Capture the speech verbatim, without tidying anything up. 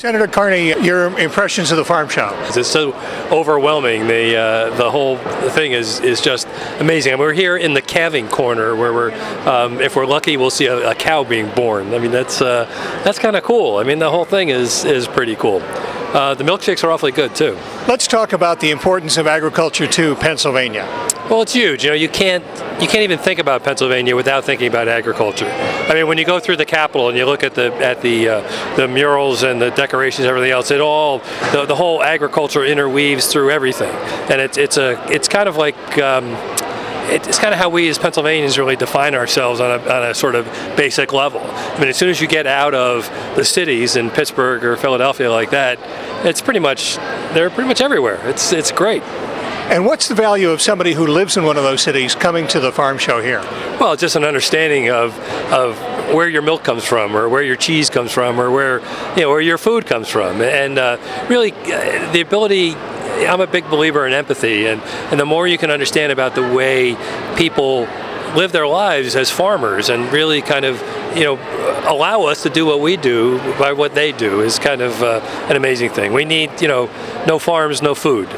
Senator Carney, your impressions of the farm show? It's so overwhelming. The uh, the whole thing is is just amazing. And we're here in the calving corner, where we're, um, if we're lucky, we'll see a, a cow being born. I mean, that's uh, that's kind of cool. I mean, the whole thing is is pretty cool. Uh, the milkshakes are awfully good too. Let's talk about the importance of agriculture to Pennsylvania. Well, it's huge. You know, you can't you can't even think about Pennsylvania without thinking about agriculture. I mean, when you go through the Capitol and you look at the at the uh, the murals and the decorations, and everything else, it all the, the whole agriculture interweaves through everything, and it's it's a it's kind of like. Um, It's kind of how we as Pennsylvanians really define ourselves on a, on a sort of basic level. I mean, as soon as you get out of the cities in Pittsburgh or Philadelphia like that, it's pretty much, they're pretty much everywhere. It's, it's great. And what's the value of somebody who lives in one of those cities coming to the farm show here? Well, just an understanding of, of where your milk comes from, or where your cheese comes from, or where, you know, where your food comes from. And uh, really, uh, the ability, I'm a big believer in empathy, and, and the more you can understand about the way people live their lives as farmers and really kind of, you know, allow us to do what we do by what they do is kind of uh, an amazing thing. We need, you know, no farms, no food.